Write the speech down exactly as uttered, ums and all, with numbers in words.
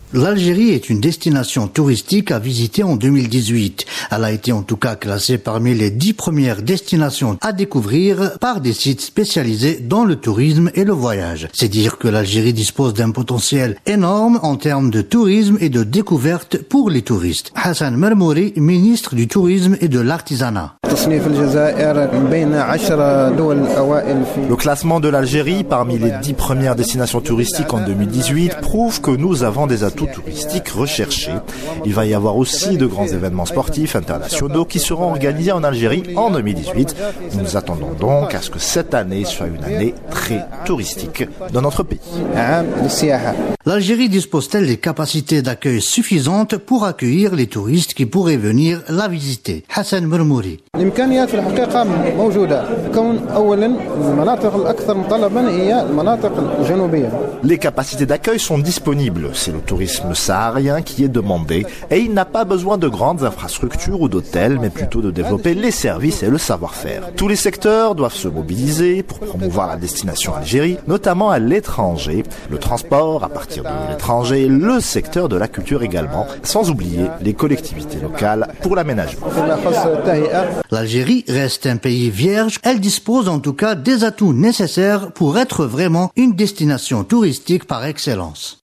L'Algérie est une destination touristique à visiter en deux mille dix-huit. Elle a été en tout cas classée parmi les dix premières destinations à découvrir par des sites spécialisés dans le tourisme et le voyage. C'est dire que l'Algérie dispose d'un potentiel énorme en termes de tourisme et de découverte pour les touristes. Hassan Mermouri, ministre du Tourisme et de l'Artisanat. Le classement de l'Algérie parmi les dix premières destinations touristiques en deux mille dix-huit prouve que nous avons des atouts touristiques recherchés. Il va y avoir aussi de grands événements sportifs internationaux qui seront organisés en Algérie en deux mille dix-huit. Nous nous attendons donc à ce que cette année soit une année très touristique dans notre pays. L'Algérie dispose-t-elle des capacités d'accueil suffisantes pour accueillir les touristes qui pourraient venir la visiter? Hassan Mermouri. Les capacités d'accueil sont disponibles. C'est le tourisme saharien qui est demandé et il n'a pas besoin de grandes infrastructures ou d'hôtels, mais plutôt de développer les services et le savoir-faire. Tous les secteurs doivent se mobiliser pour promouvoir la destination Algérie, notamment à l'étranger, le transport à partir de l'étranger, le secteur de la culture également, sans oublier les collectivités locales pour l'aménagement. L'Algérie reste un pays vierge. Elle dispose en tout cas des atouts nécessaires pour être vraiment une destination touristique par excellence.